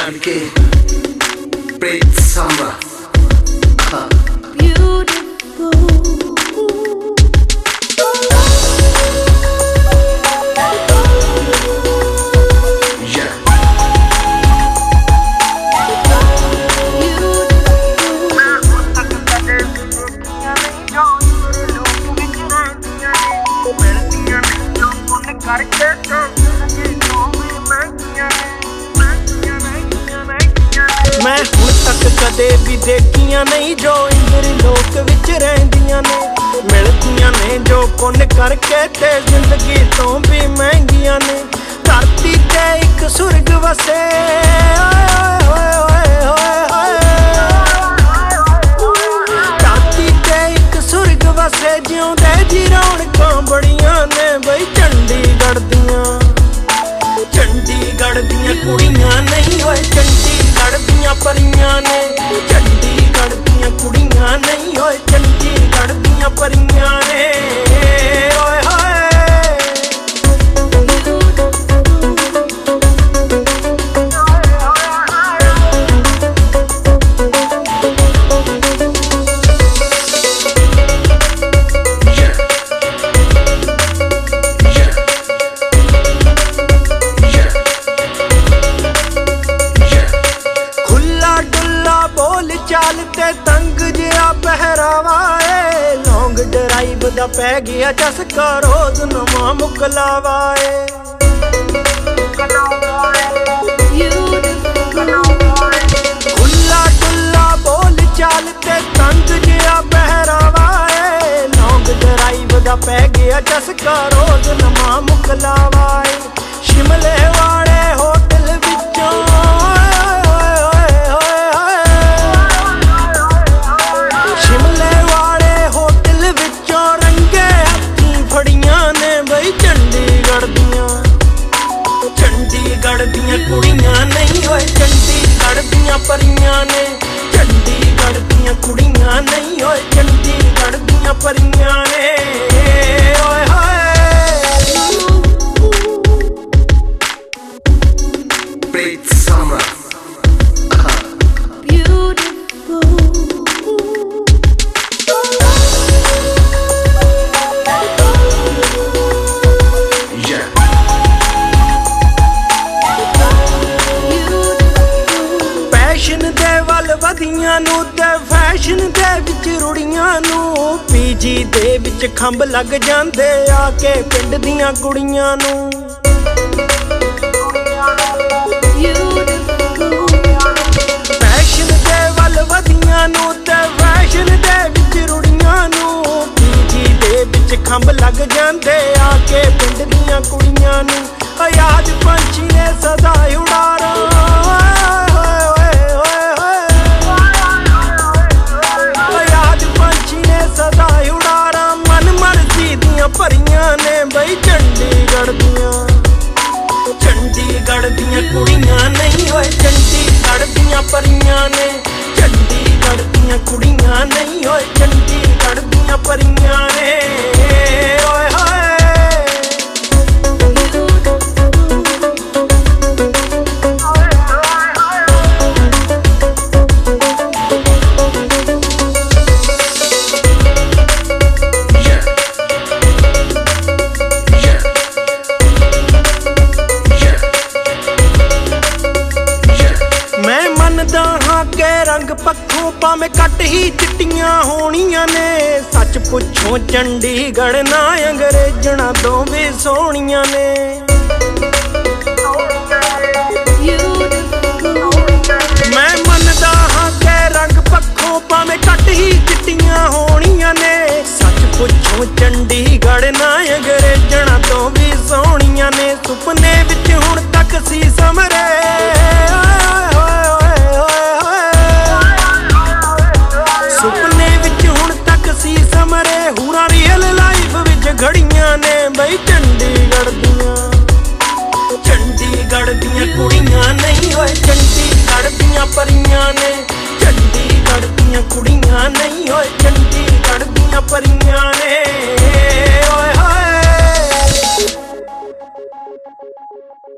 Anche Prince Summer. Beautiful. मैं हुण तक कदे भी देखियां नहीं जो इंद्र लोक विच रहिंदियां ने, मिलदियां ने जो पुण्य करके ते जिंदगी तो भी महंगियां ने। धरती ते एक सुरग वसे, धरती ते एक सुरग वसे, जिउंदे जी रौनकां बड़ियां ने बई चंडीगढ़ दियां। चंडीगढ़ दियां कुड़ियां नहीं होए चंडीगढ़ दियां परियां ने, चंडीगढ़ दियां कुड़ियां नहीं होए चंडीगढ़ दियां परियां ने। ओए होए चालते तंग जिहा पहरावा है, लॉन्ग ड्राइव दा पै गया चस्का रोज नवा मुकलावा है। खुला डुला बोल चालते तंग जिहा पहरावा है, लॉन्ग ड्राइव दा पै गया चस्का रोज नवा मुकलावा है। शिमले वाले होटल विचों चंडीगढ़ दियां कुड़ियां नहीं होए चंडीगढ़ दियां परियां ने, चंडीगढ़ दियां कुड़ियां नहीं होए चंडीगढ़ दियां परियां ने। ओए होए Prince Summer. वधियां नू ते फैशन दे विच रुड़ियां नू, पीजी दे विच खंभ लग जांदे आके पिंड दियां कुड़ियां नू। फैशन दे वल वधियां नू ते फैशन दे विच रुड़ियां नू, पीजी दे विच खंभ लग जांदे आके पिंड दियां कुड़ियां नू। आजाद पंछी ने सदा उड़ारा, सदा उड़ारा मन मर्जी दियां परियां ने बई चंडीगढ़ दियां। चंडीगढ़ दियां कुड़ियां नहीं होए चंडीगढ़ दियां परियां ने, चंडीगढ़ दियां कुड़ियां नहीं होए चंडीगढ़ दियां परियां ने। ओए होए रंग पक्खों भावें कट ही चिट्टियां होनियां ने, सच पुछो चंडीगढ़ ना अंग्रेजणा तो भी सोहणियां ने। मैं मनदा हां के रंग पक्खों भावें कट ही चिट्टियां होनियां ने, सच पुछो चंडीगढ़ ना अंग्रेजणा तो भी सोहणियां ने। सुपने विच हुण तक सी समरे, सुपने विच हुण तक सी समरे, हुरां रियल लाइफ विच घड़ियां ने बई चंडीगढ़ दियां। चंडीगढ़ दियां कुड़ियां नहीं होए चंडीगढ़ दियां परियां ने, चंडीगढ़ दियां कुड़ियां नहीं होए चंडीगढ़ दियां परियां ने। ओए होए